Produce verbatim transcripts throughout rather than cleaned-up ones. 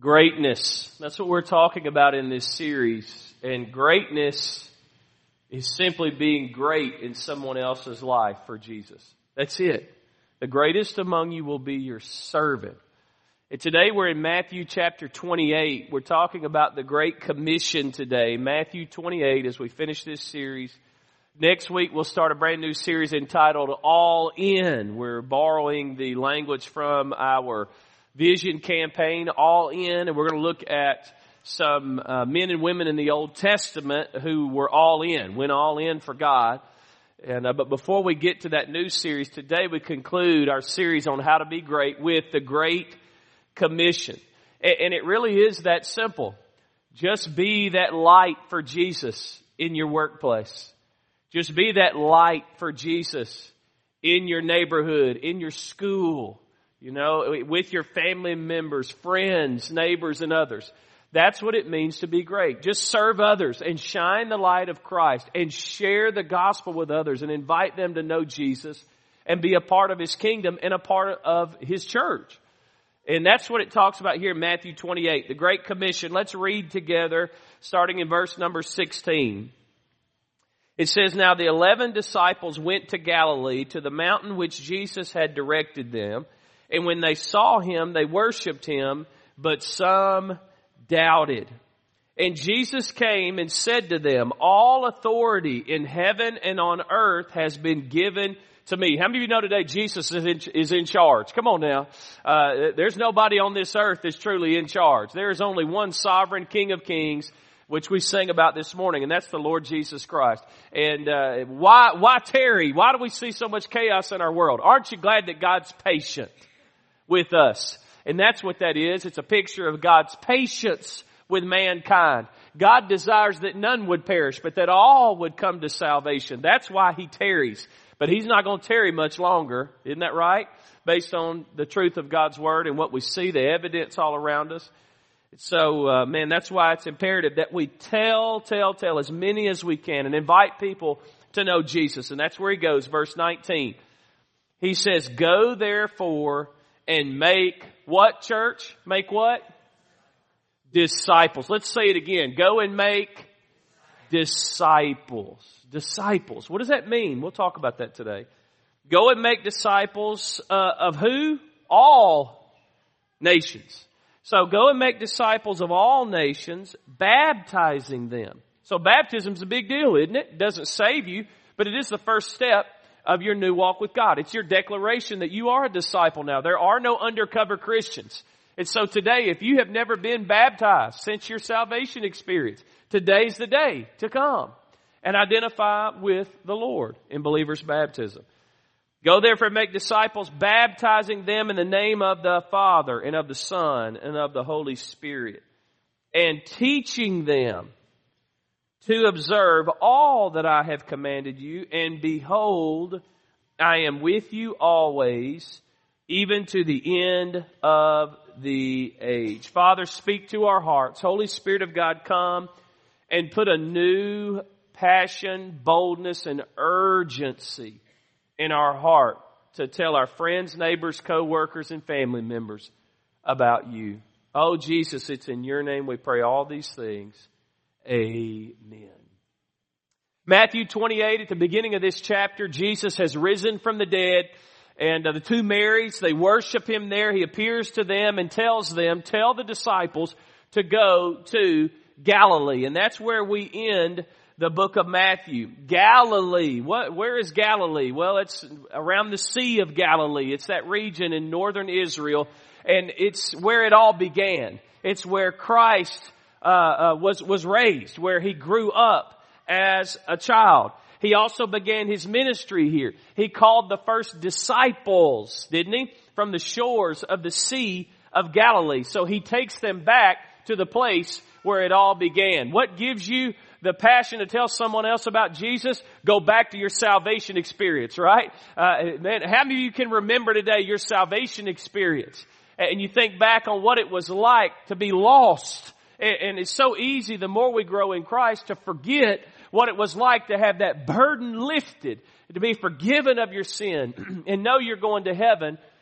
Greatness. That's what we're talking about in this series. And greatness is simply being great in someone else's life for Jesus. That's it. The greatest among you will be your servant. And today we're in Matthew chapter twenty-eight. We're talking about the Great Commission today. Matthew twenty-eight as we finish this series. Next week we'll start a brand new series entitled All In. We're borrowing the language from our Vision campaign, All In, and we're going to look at some uh, men and women in the Old Testament who were all in, went all in for God. And uh, but before we get to that new series, today we conclude our series on how to be great with the Great Commission. And, and it really is that simple. Just be that light for Jesus in your workplace. Just be that light for Jesus in your neighborhood, in your school. You know, with your family members, friends, neighbors, and others. That's what it means to be great. Just serve others and shine the light of Christ and share the gospel with others and invite them to know Jesus and be a part of His kingdom and a part of His church. And that's what it talks about here in Matthew twenty-eight, the Great Commission. Let's read together, starting in verse number sixteen. It says, "Now the eleven disciples went to Galilee, to the mountain which Jesus had directed them. And when they saw Him, they worshipped Him, but some doubted. And Jesus came and said to them, all authority in heaven and on earth has been given to me." How many of you know today Jesus is in, is in charge? Come on now. Uh, there's nobody on this earth that's truly in charge. There is only one sovereign King of Kings, which we sang about this morning, and that's the Lord Jesus Christ. And uh, why, why tarry? Why do we see so much chaos in our world? Aren't you glad that God's patient with us? And that's what that is. It's a picture of God's patience with mankind. God desires that none would perish, but that all would come to salvation. That's why He tarries. But He's not going to tarry much longer. Isn't that right? Based on the truth of God's Word and what we see, the evidence all around us. So, uh, man, that's why it's imperative that we tell, tell, tell as many as we can and invite people to know Jesus. And that's where He goes. Verse nineteen. He says, "Go therefore and make" what, church? Make what? Disciples. Let's say it again. Go and make disciples. Disciples. What does that mean? We'll talk about that today. Go and make disciples uh, of who? All nations. So go and make disciples of all nations, baptizing them. So baptism's a big deal, isn't it? It doesn't save you, but it is the first step of your new walk with God. It's your declaration that you are a disciple now. There are no undercover Christians. And so today, if you have never been baptized since your salvation experience, today's the day to come and identify with the Lord in believer's baptism. Go therefore and make disciples, baptizing them in the name of the Father and of the Son and of the Holy Spirit, and teaching them to observe all that I have commanded you, and behold, I am with you always, even to the end of the age. Father, speak to our hearts. Holy Spirit of God, come and put a new passion, boldness, and urgency in our heart to tell our friends, neighbors, co-workers, and family members about you. Oh, Jesus, it's in your name we pray all these things. Amen. Matthew twenty-eight, at the beginning of this chapter, Jesus has risen from the dead, and uh, the two Marys, they worship Him there. He appears to them and tells them, tell the disciples to go to Galilee. And that's where we end the book of Matthew. Galilee. What, where is Galilee? Well, it's around the Sea of Galilee. It's that region in northern Israel, and it's where it all began. It's where Christ uh, uh, was was raised, where He grew up as a child. He also began His ministry here. He called the first disciples, didn't He? From the shores of the Sea of Galilee. So He takes them back to the place where it all began. What gives you the passion to tell someone else about Jesus? Go back to your salvation experience, right? Uh, man, how many of you can remember today your salvation experience? And you think back on what it was like to be lost. And it's so easy, the more we grow in Christ, to forget what it was like to have that burden lifted, to be forgiven of your sin, and know you're going to heaven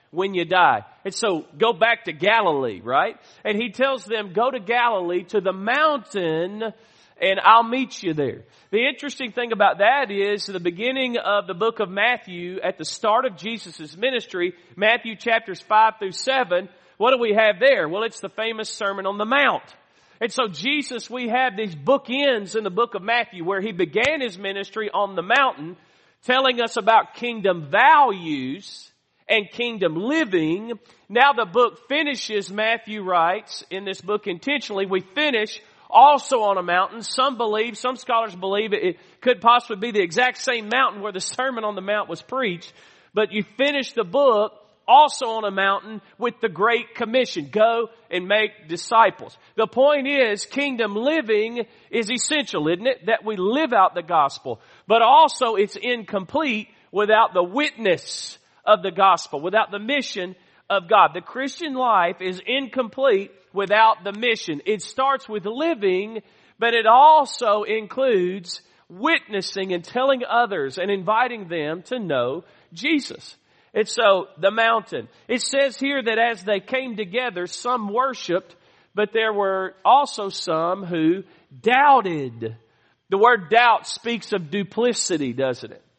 when you die. And so go back to Galilee, right? And he tells them, go to Galilee, to the mountain, and I'll meet you there. The interesting thing about that is the beginning of the book of Matthew, at the start of Jesus' ministry, Matthew chapters five through seven, what do we have there? Well, it's the famous Sermon on the Mount. And so Jesus, we have these bookends in the book of Matthew where he began his ministry on the mountain, telling us about kingdom values and kingdom living. Now the book finishes, Matthew writes in this book intentionally, we finish also on a mountain. Some believe, some scholars believe it could possibly be the exact same mountain where the Sermon on the Mount was preached. But you finish the book also on a mountain with the Great Commission. Go and make disciples. The point is, kingdom living is essential, isn't it? That we live out the gospel. But also it's incomplete without the witness of the gospel, without the mission of God. The Christian life is incomplete without the mission. It starts with living, but it also includes witnessing and telling others and inviting them to know Jesus. And so, the mountain. It says here that as they came together, some worshiped, but there were also some who doubted. The word doubt speaks of duplicity, doesn't it?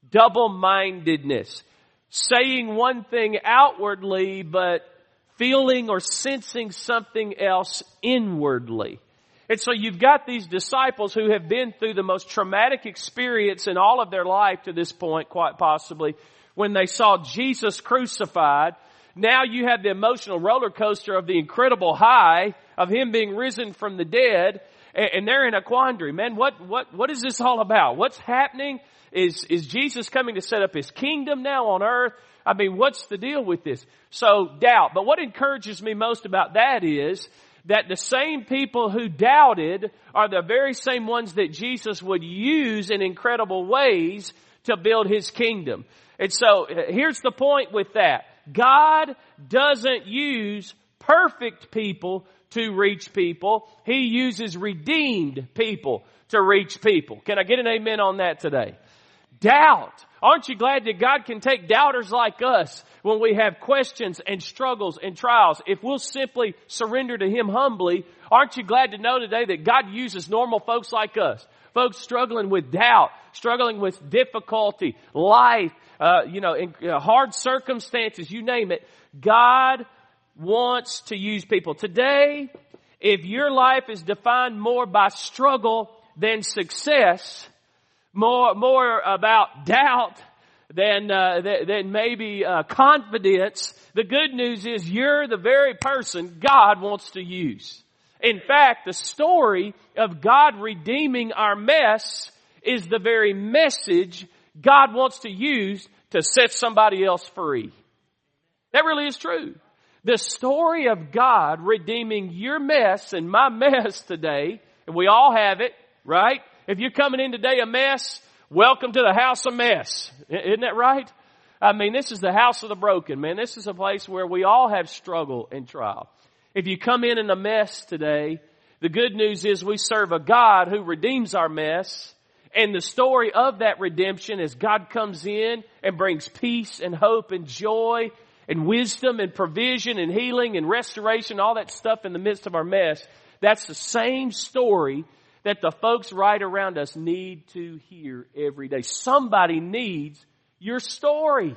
Double-mindedness. Saying one thing outwardly, but feeling or sensing something else inwardly. And so you've got these disciples who have been through the most traumatic experience in all of their life to this point, quite possibly, when they saw Jesus crucified. Now you have the emotional roller coaster of the incredible high of him being risen from the dead, and they're in a quandary. Man, what, what, what is this all about? What's happening? Is, is Jesus coming to set up his kingdom now on earth? I mean, what's the deal with this? So, doubt. But what encourages me most about that is that the same people who doubted are the very same ones that Jesus would use in incredible ways to build his kingdom. And so, here's the point with that. God doesn't use perfect people to reach people. He uses redeemed people to reach people. Can I get an amen on that today? Doubt. Aren't you glad that God can take doubters like us when we have questions and struggles and trials? If we'll simply surrender to him humbly, aren't you glad to know today that God uses normal folks like us? Folks struggling with doubt, struggling with difficulty, life, uh, you know, in, uh, hard circumstances, you name it. God wants to use people. Today, if your life is defined more by struggle than success, more more about doubt than uh, th- than maybe uh, confidence, the good news is you're the very person God wants to use. In fact, the story of God redeeming our mess is the very message God wants to use to set somebody else free. That really is true. The story of God redeeming your mess and my mess today, and we all have it, right? If you're coming in today a mess, welcome to the house of mess. Isn't that right? I mean, this is the house of the broken, man. This is a place where we all have struggle and trial. If you come in in a mess today, the good news is we serve a God who redeems our mess. And the story of that redemption is God comes in and brings peace and hope and joy and wisdom and provision and healing and restoration, all that stuff in the midst of our mess. That's the same story that the folks right around us need to hear every day. Somebody needs your story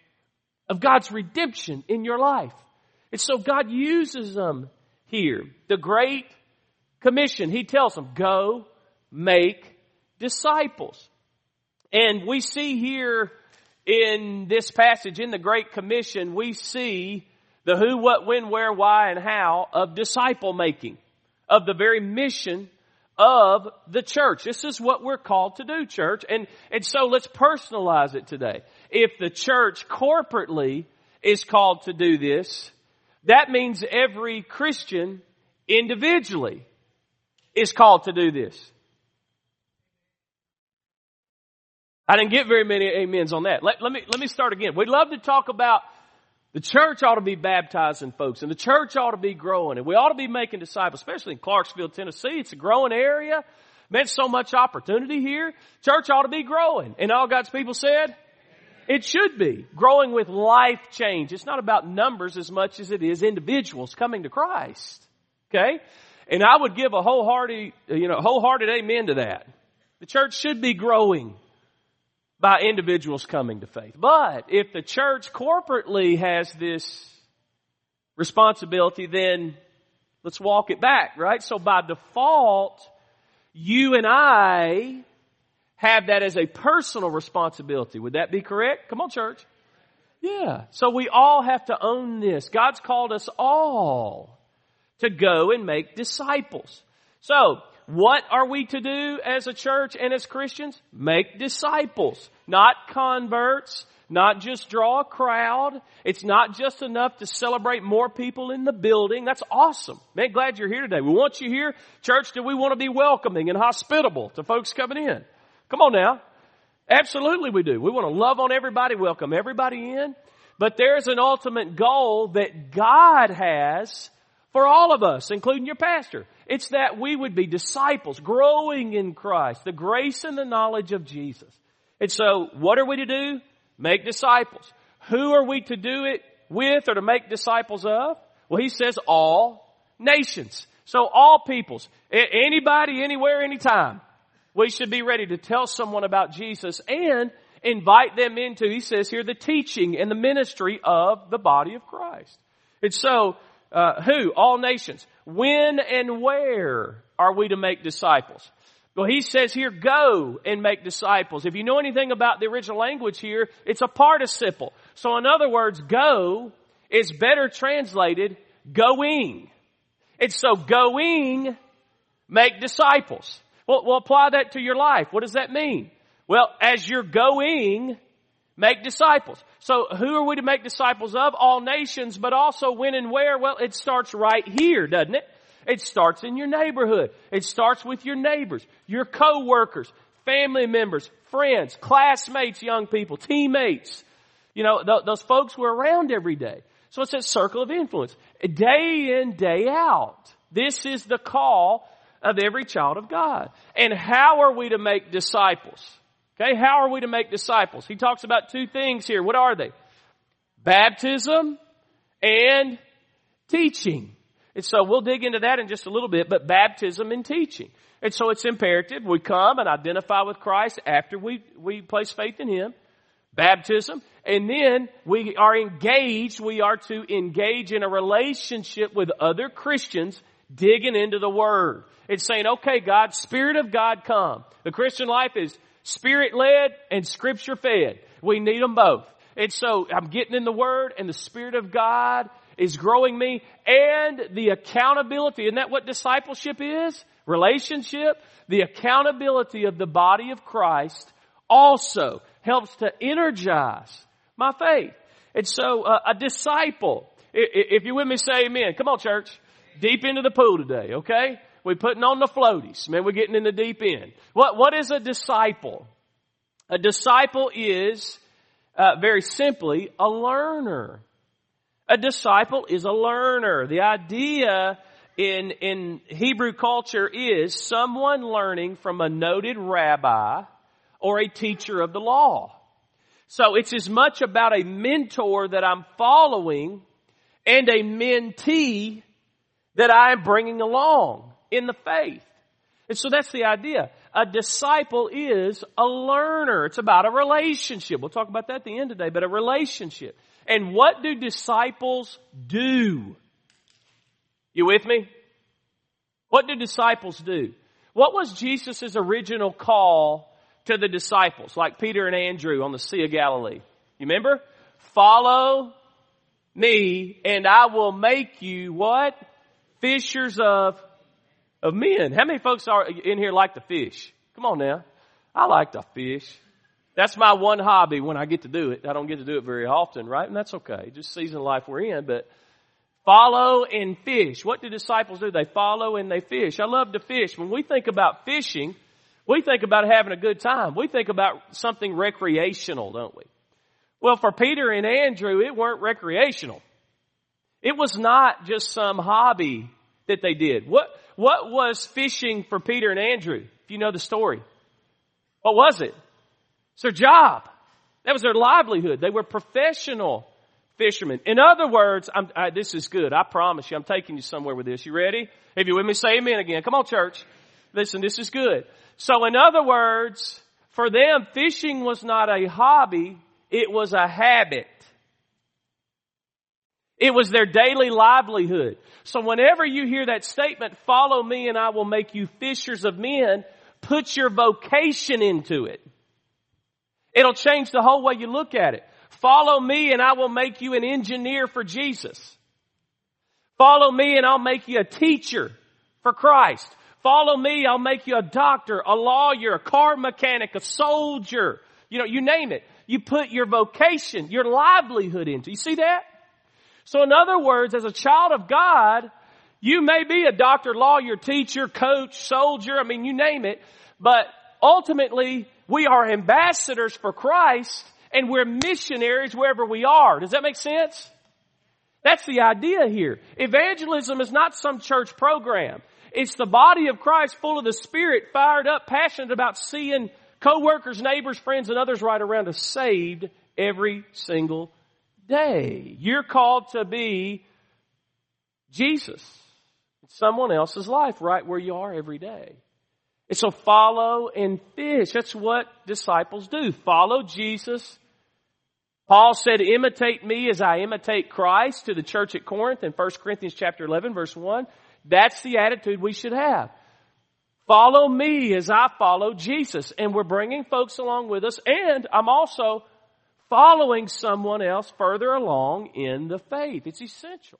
of God's redemption in your life. And so God uses them here. The Great Commission, he tells them, go make disciples. And we see here in this passage, in the Great Commission, we see the who, what, when, where, why, and how of disciple making, of the very mission of the church. This is what we're called to do, church. And, and so let's personalize it today. If the church corporately is called to do this, that means every Christian individually is called to do this. I didn't get very many amens on that. Let, let me, let me start again. We'd love to talk about the church ought to be baptizing folks, and the church ought to be growing, and we ought to be making disciples, especially in Clarksville, Tennessee. It's a growing area. Man, so much opportunity here. Church ought to be growing. And all God's people said? It should be. Growing with life change. It's not about numbers as much as it is individuals coming to Christ. Okay? And I would give a wholehearted, you know, wholehearted amen to that. The church should be growing by individuals coming to faith. But if the church corporately has this responsibility, then let's walk it back, right? So by default, you and I have that as a personal responsibility. Would that be correct? Come on, church. Yeah. So we all have to own this. God's called us all to go and make disciples. So, what are we to do as a church and as Christians? Make disciples, not converts, not just draw a crowd. It's not just enough to celebrate more people in the building. That's awesome. Man, glad you're here today. We want you here. Church, do we want to be welcoming and hospitable to folks coming in? Come on now. Absolutely we do. We want to love on everybody, welcome everybody in. But there's an ultimate goal that God has for all of us, including your pastor. It's that we would be disciples, growing in Christ, the grace and the knowledge of Jesus. And so, what are we to do? Make disciples. Who are we to do it with or to make disciples of? Well, he says all nations. So all peoples. Anybody, anywhere, anytime. We should be ready to tell someone about Jesus and invite them into, he says here, the teaching and the ministry of the body of Christ. And so, uh, who? All nations. When and where are we to make disciples? Well, he says here, go and make disciples. If you know anything about the original language here, it's a participle. So in other words, go is better translated going. And so going, make disciples. Well, we'll apply that to your life. What does that mean? Well, as you're going, make disciples. So who are we to make disciples of? All nations, but also when and where? Well, it starts right here, doesn't it? It starts in your neighborhood. It starts with your neighbors, your co-workers, family members, friends, classmates, young people, teammates. You know, th- those folks we're around every day. So it's that circle of influence. Day in, day out. This is the call of every child of God. And how are we to make disciples? Okay, how are we to make disciples? He talks about two things here. What are they? Baptism and teaching. And so we'll dig into that in just a little bit, but baptism and teaching. And so it's imperative we come and identify with Christ after we, we place faith in Him. Baptism. And then we are engaged, we are to engage in a relationship with other Christians digging into the Word. It's saying, okay, God, Spirit of God, come. The Christian life is Spirit-led and Scripture-fed. We need them both. And so I'm getting in the Word and the Spirit of God is growing me, and the accountability. Isn't that what discipleship is? Relationship. The accountability of the body of Christ also helps to energize my faith. And so uh, a disciple, if you're with me, say amen. Come on, church. Deep into the pool today, okay? We're putting on the floaties. Man, we're getting in the deep end. What, what is a disciple? A disciple is, uh, very simply, a learner. A disciple is a learner. The idea in, in Hebrew culture is someone learning from a noted rabbi or a teacher of the law. So it's as much about a mentor that I'm following and a mentee that I am bringing along in the faith. And so that's the idea. A disciple is a learner. It's about a relationship. We'll talk about that at the end today, but a relationship. And what do disciples do? You with me? What do disciples do? What was Jesus' original call to the disciples, like Peter and Andrew on the Sea of Galilee? You remember? Follow me and I will make you what? Fishers of, of men. How many folks are in here like to fish? Come on now. I like to fish. That's my one hobby when I get to do it. I don't get to do it very often, right? And that's okay. Just season of life we're in. But follow and fish. What do disciples do? They follow and they fish. I love to fish. When we think about fishing, we think about having a good time. We think about something recreational, don't we? Well, for Peter and Andrew, it weren't recreational. It was not just some hobby that they did. What, what was fishing for Peter and Andrew? If you know the story. What was it? It's their job. That was their livelihood. They were professional fishermen. In other words, I'm, I, this is good. I promise you, I'm taking you somewhere with this. You ready? If you're with me, say amen again. Come on, church. Listen, this is good. So in other words, for them, fishing was not a hobby. It was a habit. It was their daily livelihood. So whenever you hear that statement, follow me and I will make you fishers of men, put your vocation into it. It'll change the whole way you look at it. Follow me and I will make you an engineer for Jesus. Follow me and I'll make you a teacher for Christ. Follow me, I'll make you a doctor, a lawyer, a car mechanic, a soldier. You know, you name it. You put your vocation, your livelihood into. You see that? So in other words, as a child of God, you may be a doctor, lawyer, teacher, coach, soldier, I mean, you name it. But ultimately, we are ambassadors for Christ and we're missionaries wherever we are. Does that make sense? That's the idea here. Evangelism is not some church program. It's the body of Christ full of the Spirit, fired up, passionate about seeing co-workers, neighbors, friends, and others right around us saved every single day. You're called to be Jesus in someone else's life right where you are every day. And so follow and fish. That's what disciples do. Follow Jesus. Paul said, imitate me as I imitate Christ to the church at Corinth in First Corinthians chapter eleven, verse one. That's the attitude we should have. Follow me as I follow Jesus. And we're bringing folks along with us. And I'm also following someone else further along in the faith. It's essential.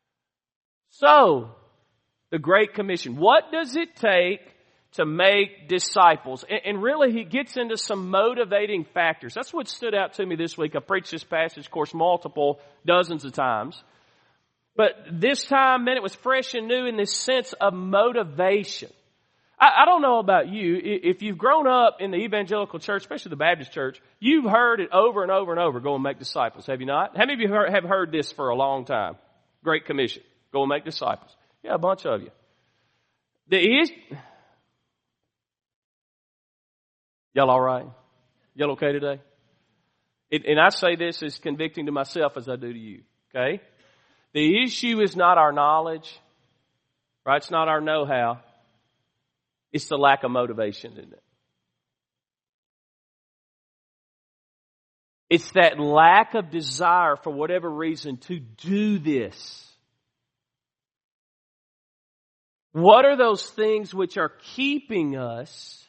So, the Great Commission. What does it take to make disciples? And really, he gets into some motivating factors. That's what stood out to me this week. I preached this passage, of course, multiple, dozens of times. But this time, man, it was fresh and new in this sense of motivation. I, I don't know about you. If you've grown up in the evangelical church, especially the Baptist church, you've heard it over and over and over, go and make disciples. Have you not? How many of you heard, have heard this for a long time? Great Commission. Go and make disciples. Yeah, a bunch of you. The is, y'all all right? Y'all okay today? It, and I say this as convicting to myself as I do to you. Okay? The issue is not our knowledge, right? It's not our know-how. It's the lack of motivation, isn't it? It's that lack of desire for whatever reason to do this. What are those things which are keeping us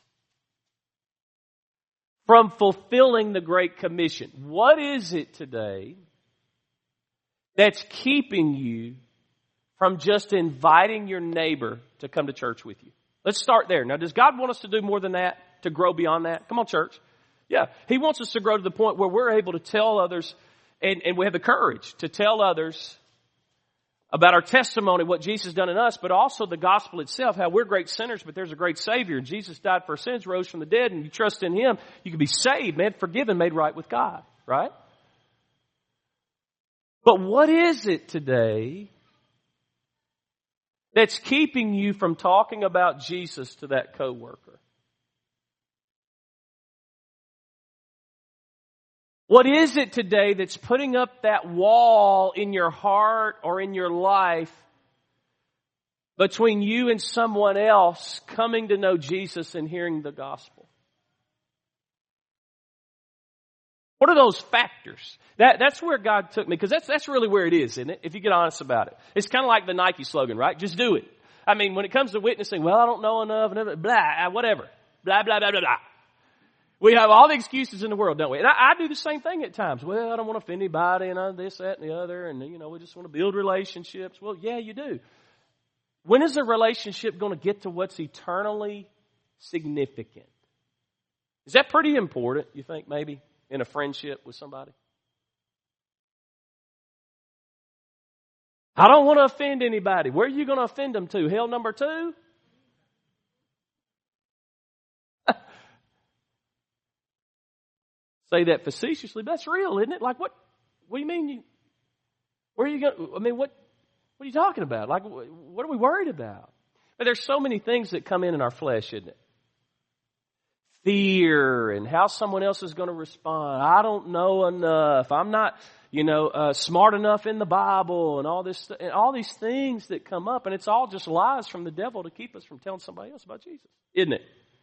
from fulfilling the Great Commission? What is it today that's keeping you from just inviting your neighbor to come to church with you? Let's start there. Now, does God want us to do more than that, to grow beyond that? Come on, church. Yeah, He wants us to grow to the point where we're able to tell others, and, and we have the courage to tell others about our testimony, what Jesus has done in us, but also the gospel itself, how we're great sinners, but there's a great Savior. Jesus died for our sins, rose from the dead, and you trust in Him, you can be saved, man, forgiven, made right with God, right? But what is it today that's keeping you from talking about Jesus to that coworker? What is it today that's putting up that wall in your heart or in your life between you and someone else coming to know Jesus and hearing the gospel? What are those factors? That, that's where God took me, because that's, that's really where it is, isn't it? If you get honest about it. It's kind of like the Nike slogan, right? Just do it. I mean, when it comes to witnessing, well, I don't know enough, blah, whatever. Blah, blah, blah, blah, blah. We have all the excuses in the world, don't we? And I, I do the same thing at times. Well, I don't want to offend anybody and uh, this, that, and the other. And, you know, we just want to build relationships. Well, yeah, you do. When is a relationship going to get to what's eternally significant? Is that pretty important, you think, maybe, in a friendship with somebody? I don't want to offend anybody. Where are you going to offend them to? Hell number two? Say that facetiously, but that's real, isn't it? Like, what? What do you mean? You, where are you going? I mean, what? What are you talking about? Like, what are we worried about? But there's so many things that come in in our flesh, isn't it? fear and how someone else is going to respond. I don't know enough. I'm not, you know, uh, smart enough in the Bible and all this, and all these things that come up. And it's all just lies from the devil to keep us from telling somebody else about Jesus, isn't it?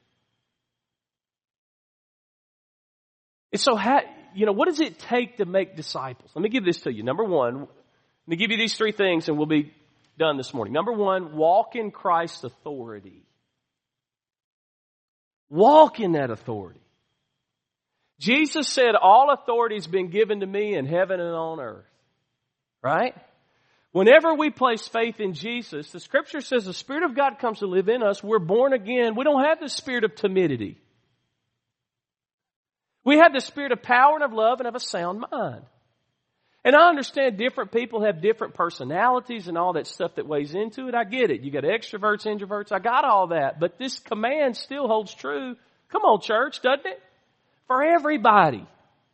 And so, how, you know, what does it take to make disciples? Let me give this to you. Number one, let me give you these three things and we'll be done this morning. Number one, walk in Christ's authority. Walk in that authority. Jesus said, all authority has been given to me in heaven and on earth. Right? Whenever we place faith in Jesus, the Scripture says the Spirit of God comes to live in us. We're born again. We don't have the spirit of timidity. We have the spirit of power and of love and of a sound mind. And I understand different people have different personalities and all that stuff that weighs into it. I get it. You got extroverts, introverts. I got all that. But this command still holds true. Come on, church, doesn't it? For everybody.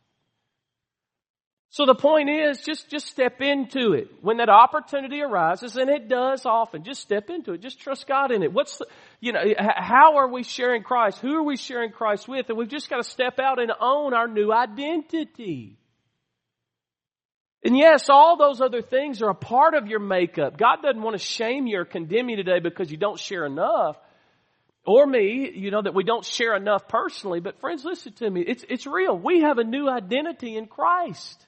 So the point is, just, just step into it. When that opportunity arises, and it does often, just step into it. Just trust God in it. What's the, you know, how are we sharing Christ? Who are we sharing Christ with? And we've just got to step out and own our new identity. And yes, all those other things are a part of your makeup. God doesn't want to shame you or condemn you today because you don't share enough. Or me, you know, that we don't share enough personally. But friends, listen to me. It's, it's real. We have a new identity in Christ.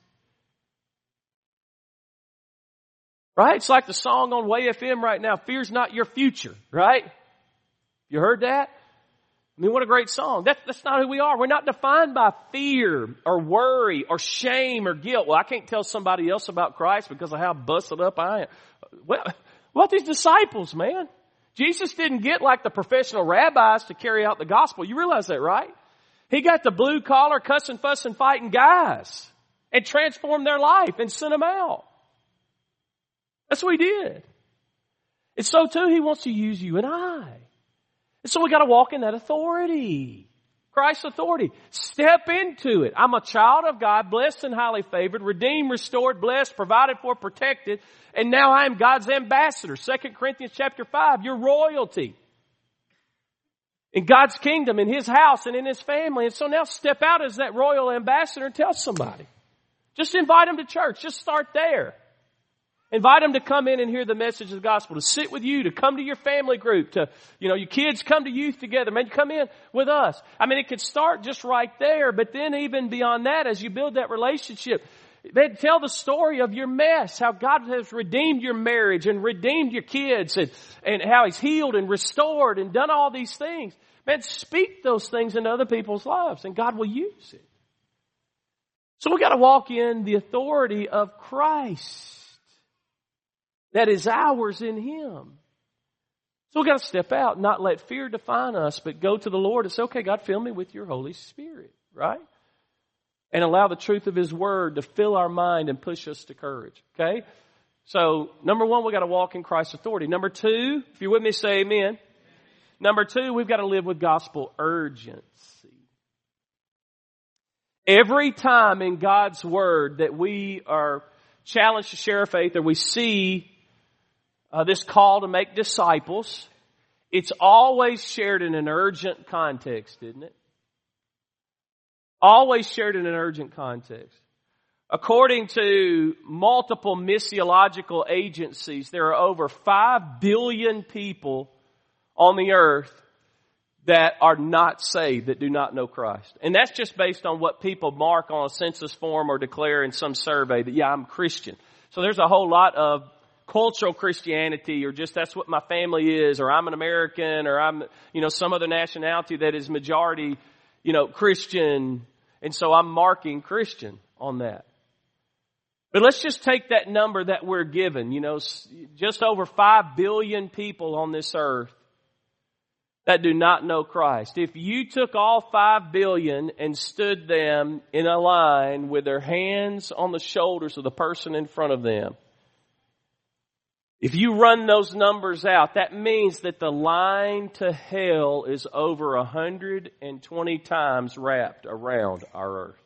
Right? It's like the song on Way F M right now, Fear's Not Your Future. Right? You heard that? I mean, what a great song. That, that's not who we are. We're not defined by fear or worry or shame or guilt. Well, I can't tell somebody else about Christ because of how busted up I am. Well, what these disciples, man? Jesus didn't get like the professional rabbis to carry out the gospel. You realize that, right? He got the blue collar, cussing, fussing, fighting guys and transformed their life and sent them out. That's what he did. And so too, he wants to use you and I. And so we got to walk in that authority. Christ's authority. Step into it. I'm a child of God, blessed and highly favored, redeemed, restored, blessed, provided for, protected, and now I am God's ambassador. Second Corinthians chapter five, you're royalty. In God's kingdom, in His house, and in His family. And so now step out as that royal ambassador and tell somebody. Just invite them to church. Just start there. Invite them to come in and hear the message of the gospel, to sit with you, to come to your family group, to, you know, your kids come to youth together. Man, come in with us. I mean, it could start just right there, but then even beyond that, as you build that relationship, man, tell the story of your mess, how God has redeemed your marriage and redeemed your kids and, and how He's healed and restored and done all these things. Man, speak those things into other people's lives and God will use it. So we got to walk in the authority of Christ. That is ours in Him. So we've got to step out and not let fear define us, but go to the Lord and say, okay, God, fill me with your Holy Spirit, right? And allow the truth of His Word to fill our mind and push us to courage, okay? So, number one, we've got to walk in Christ's authority. Number two, if you're with me, say amen. Number two, we've got to live with gospel urgency. Every time in God's Word that we are challenged to share our faith or we see Uh, this call to make disciples, it's always shared in an urgent context, isn't it? Always shared in an urgent context. According to multiple missiological agencies, there are over five billion people on the earth that are not saved, that do not know Christ. And that's just based on what people mark on a census form or declare in some survey that, yeah, I'm Christian. So there's a whole lot of cultural Christianity, or just that's what my family is, or I'm an American, or I'm, you know, some other nationality that is majority, you know, Christian. And so I'm marking Christian on that. But let's just take that number that we're given, you know, just over five billion people on this earth that do not know Christ. If you took all five billion and stood them in a line with their hands on the shoulders of the person in front of them, if you run those numbers out, that means that the line to hell is over one hundred twenty times wrapped around our earth.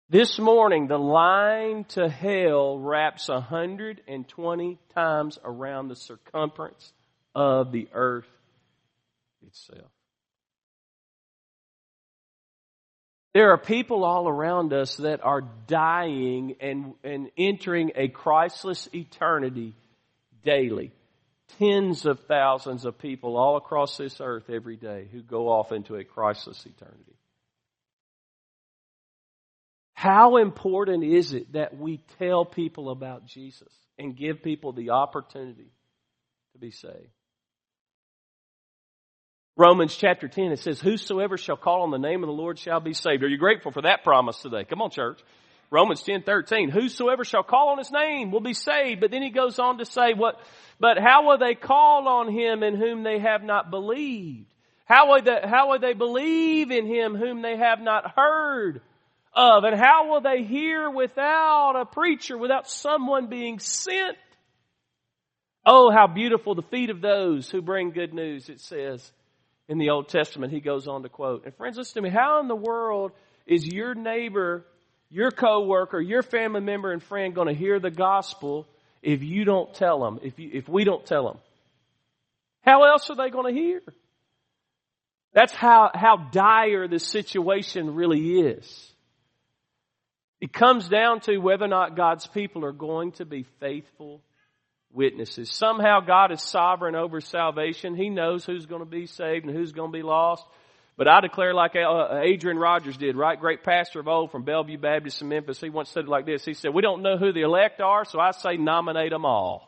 This morning, the line to hell wraps one hundred twenty times around the circumference of the earth itself. There are people all around us that are dying and, and entering a Christless eternity daily. Tens of thousands of people all across this earth every day who go off into a Christless eternity. How important is it that we tell people about Jesus and give people the opportunity to be saved? Romans chapter ten, it says, whosoever shall call on the name of the Lord shall be saved. Are you grateful for that promise today? Come on, church. Romans ten thirteen, whosoever shall call on his name will be saved. But then he goes on to say, what? But how will they call on him in whom they have not believed? How will they, how will they believe in him whom they have not heard of? And how will they hear without a preacher, without someone being sent? Oh, how beautiful the feet of those who bring good news, it says in the Old Testament. He goes on to quote. And friends, listen to me. How in the world is your neighbor, your coworker, your family member and friend going to hear the gospel if you don't tell them, if you, if we don't tell them? How else are they going to hear? That's how, how dire the situation really is. It comes down to whether or not God's people are going to be faithful witnesses. Somehow God is sovereign over salvation. He knows who's going to be saved and who's going to be lost. But I declare like Adrian Rogers did, right? Great pastor of old from Bellevue Baptist in Memphis. He once said it like this. He said, we don't know who the elect are, so I say nominate them all.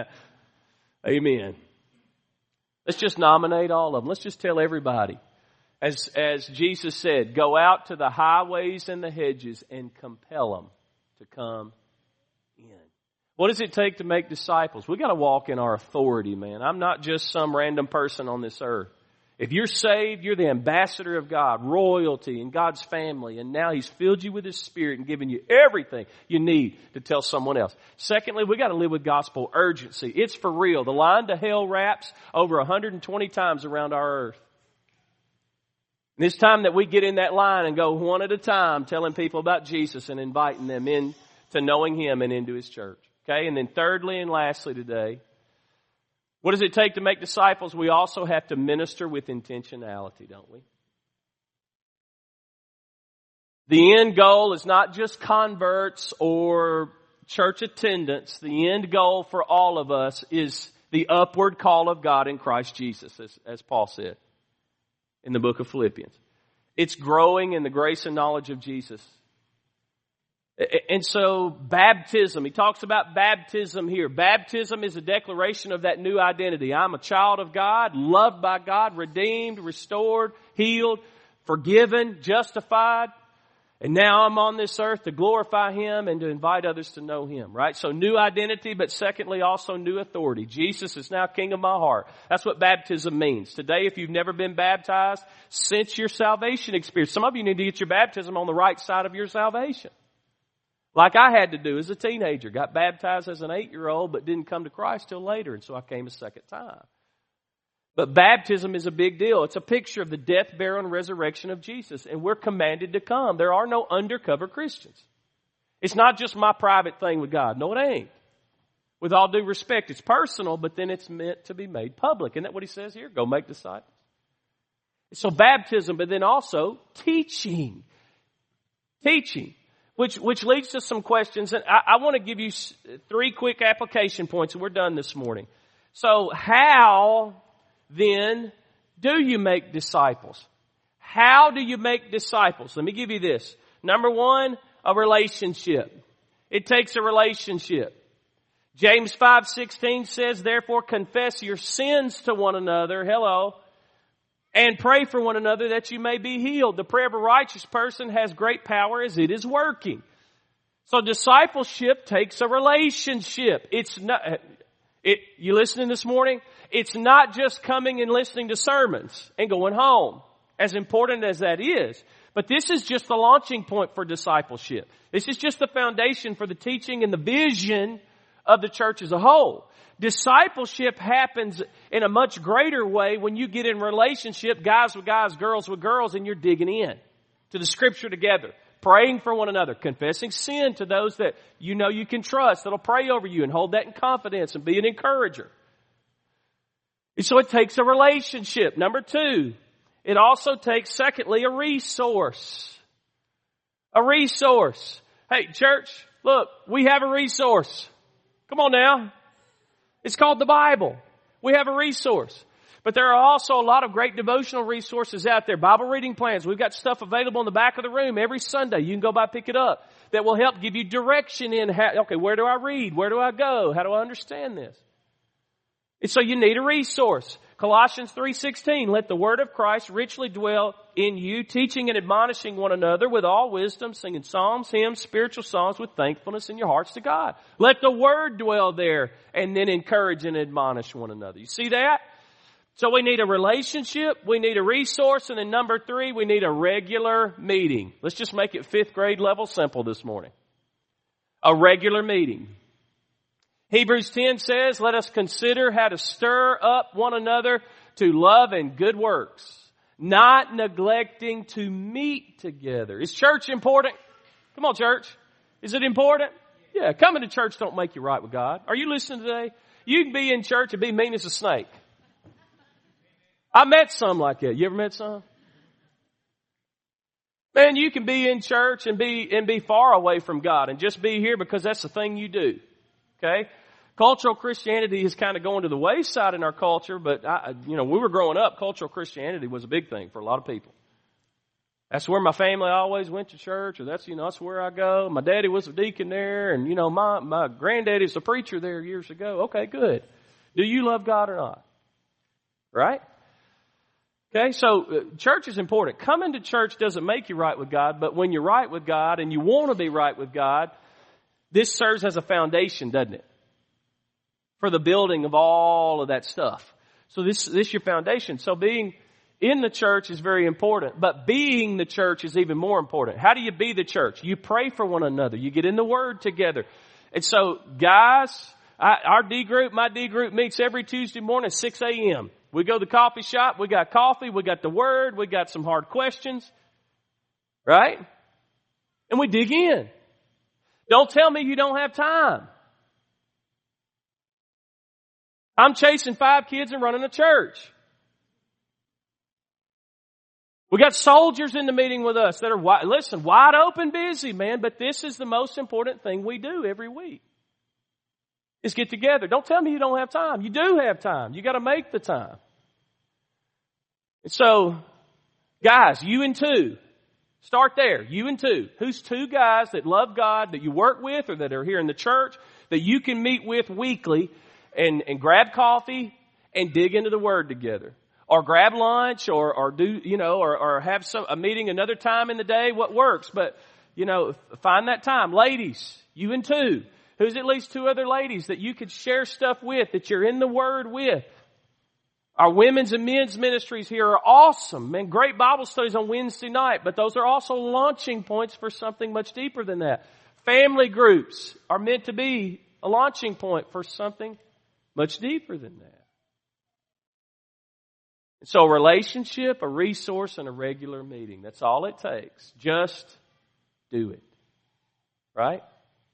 Amen. Let's just nominate all of them. Let's just tell everybody. As, as Jesus said, go out to the highways and the hedges and compel them to come in. What does it take to make disciples? We got to walk in our authority, man. I'm not just some random person on this earth. If you're saved, you're the ambassador of God, royalty in God's family, and now He's filled you with His Spirit and given you everything you need to tell someone else. Secondly, we got to live with gospel urgency. It's for real. The line to hell wraps over one hundred twenty times around our earth. And it's time that we get in that line and go one at a time, telling people about Jesus and inviting them in to knowing Him and into His church. Okay, and then thirdly and lastly today, what does it take to make disciples? We also have to minister with intentionality, don't we? The end goal is not just converts or church attendance. The end goal for all of us is the upward call of God in Christ Jesus, as, as Paul said in the book of Philippians. It's growing in the grace and knowledge of Jesus. And so baptism, he talks about baptism here. Baptism is a declaration of that new identity. I'm a child of God, loved by God, redeemed, restored, healed, forgiven, justified. And now I'm on this earth to glorify Him and to invite others to know Him, right? So new identity, but secondly also new authority. Jesus is now King of my heart. That's what baptism means. Today, if you've never been baptized, since your salvation experience, some of you need to get your baptism on the right side of your salvation. Like I had to do as a teenager. Got baptized as an eight-year-old, but didn't come to Christ till later, and so I came a second time. But baptism is a big deal. It's a picture of the death, burial, and resurrection of Jesus, and we're commanded to come. There are no undercover Christians. It's not just my private thing with God. No, it ain't. With all due respect, it's personal, but then it's meant to be made public. Isn't that what he says here? Go make disciples. So baptism, but then also teaching. Teaching. Which, which leads to some questions. And I, I want to give you three quick application points, and we're done this morning. So how then do you make disciples? How do you make disciples? Let me give you this. Number one, a relationship. It takes a relationship. James five sixteen says, therefore confess your sins to one another. Hello. And pray for one another that you may be healed. The prayer of a righteous person has great power as it is working. So discipleship takes a relationship. It's not, it, you listening this morning? It's not just coming and listening to sermons and going home, as important as that is. But this is just the launching point for discipleship. This is just the foundation for the teaching and the vision of the church as a whole. Discipleship happens in a much greater way when you get in relationship, guys with guys, girls with girls, and you're digging in to the Scripture together, Praying for one another. Confessing sin to those that you know you can trust, that'll pray over you and hold that in confidence and be an encourager. And so it takes a relationship. Number two, it also takes, secondly, a resource. A resource. Hey, church, look, we have a resource. Come on now. It's called the Bible. We have a resource. But there are also a lot of great devotional resources out there. Bible reading plans. We've got stuff available in the back of the room every Sunday. You can go by, pick it up. That will help give you direction in how, okay, where do I read? Where do I go? How do I understand this? And so you need a resource. Colossians three sixteen, let the word of Christ richly dwell in you, teaching and admonishing one another with all wisdom, singing psalms, hymns, spiritual songs with thankfulness in your hearts to God. Let the word dwell there and then encourage and admonish one another. You see that? So we need a relationship, we need a resource, and then number three, we need a regular meeting. Let's just make it fifth grade level simple this morning. A regular meeting. Hebrews ten says, let us consider how to stir up one another to love and good works, not neglecting to meet together. Is church important? Come on, church. Is it important? Yeah, coming to church don't make you right with God. Are you listening today? You can be in church and be mean as a snake. I met some like that. You ever met some? Man, you can be in church and be and be far away from God and just be here because that's the thing you do. Okay? Cultural Christianity is kind of going to the wayside in our culture, but I, you know, we were growing up, cultural Christianity was a big thing for a lot of people. That's where my family always went to church, or that's, you know, that's where I go. My daddy was a deacon there, and, you know, my, my granddaddy was a preacher there years ago. Okay, good. Do you love God or not? Right? Okay, so uh, church is important. Coming to church doesn't make you right with God, but when you're right with God and you want to be right with God, this serves as a foundation, doesn't it? For the building of all of that stuff. So this, this is your foundation. So being in the church is very important, but being the church is even more important. How do you be the church? You pray for one another. You get in the Word together. And so, guys, I, our D group, my D group meets every Tuesday morning at six a.m. We go to the coffee shop. We got coffee. We got the Word. We got some hard questions. Right? And we dig in. Don't tell me you don't have time. I'm chasing five kids and running a church. We got soldiers in the meeting with us that are, wide, listen, wide open busy, man, but this is the most important thing we do every week. Is get together. Don't tell me you don't have time. You do have time. You got to make the time. And so, guys, you and two. Start there. You and two. Who's two guys that love God, that you work with or that are here in the church, that you can meet with weekly and, and grab coffee and dig into the Word together? Or grab lunch or, or do, you know, or, or have some, a meeting another time in the day, what works. But, you know, find that time. Ladies, you and two. Who's at least two other ladies that you could share stuff with, that you're in the Word with? Our women's and men's ministries here are awesome. Man, great Bible studies on Wednesday night, but those are also launching points for something much deeper than that. Family groups are meant to be a launching point for something much deeper than that. So a relationship, a resource, and a regular meeting. That's all it takes. Just do it. Right?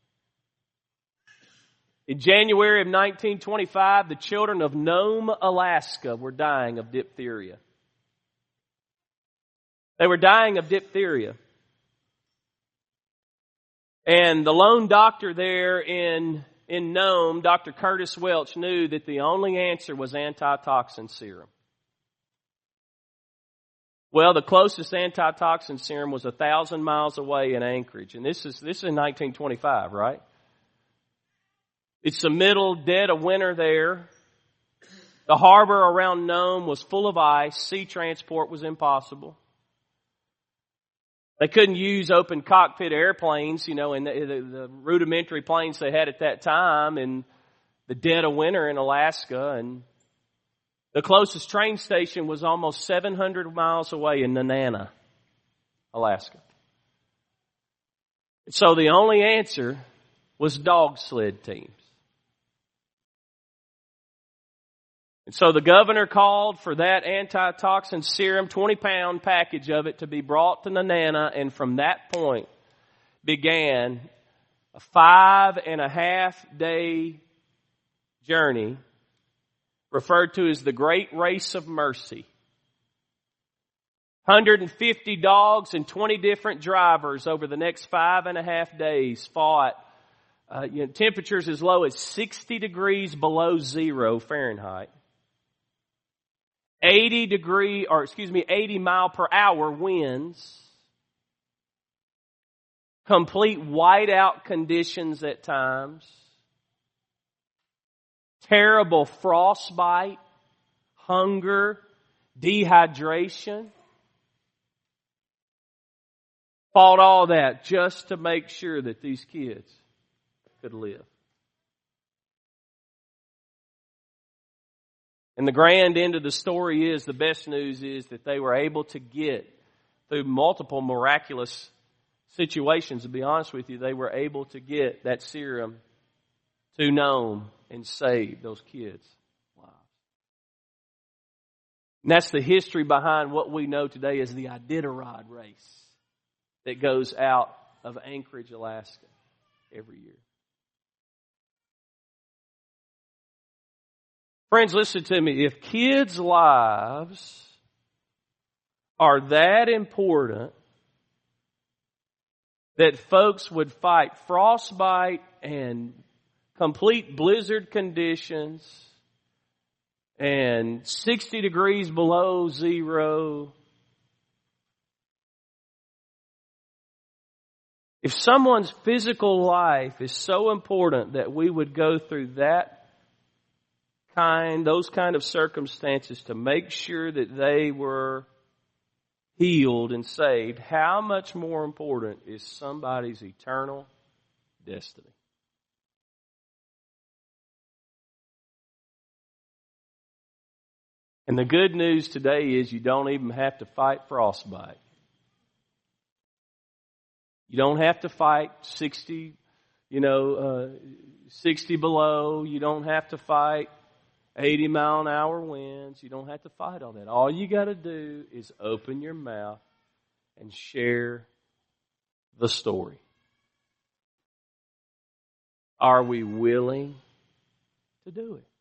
In January of nineteen twenty-five, the children of Nome, Alaska were dying of diphtheria. They were dying of diphtheria. And the lone doctor there in, in Nome, Doctor Curtis Welch, knew that the only answer was antitoxin serum. Well, the closest antitoxin serum was a thousand miles away in Anchorage. And this is, this is in nineteen twenty-five, right? It's the middle dead of winter there. The harbor around Nome was full of ice. Sea transport was impossible. They couldn't use open cockpit airplanes, you know, in the, the, the rudimentary planes they had at that time in the dead of winter in Alaska. And the closest train station was almost seven hundred miles away in Nenana, Alaska. So the only answer was dog sled teams. And so the governor called for that antitoxin serum, twenty pound package of it, to be brought to Nenana, and from that point, began a five and a half day journey referred to as the Great Race of Mercy. one hundred fifty dogs and twenty different drivers over the next five and a half days fought uh, you know, temperatures as low as sixty degrees below zero Fahrenheit. eighty degree, or excuse me, eighty mile per hour winds. Complete whiteout conditions at times. Terrible frostbite, hunger, dehydration. Fought all that just to make sure that these kids could live. And the grand end of the story is, the best news is that they were able to get, through multiple miraculous situations, to be honest with you, they were able to get that serum to Nome and save those kids' lives. And that's the history behind what we know today as the Iditarod race that goes out of Anchorage, Alaska every year. Friends, listen to me. If kids' lives are that important that folks would fight frostbite and complete blizzard conditions and sixty degrees below zero. If someone's physical life is so important that we would go through that kind, those kind of circumstances to make sure that they were healed and saved, how much more important is somebody's eternal destiny? And the good news today is you don't even have to fight frostbite. You don't have to fight sixty, you know, uh, sixty below. You don't have to fight eighty mile an hour winds. You don't have to fight all that. All you got to do is open your mouth and share the story. Are we willing to do it?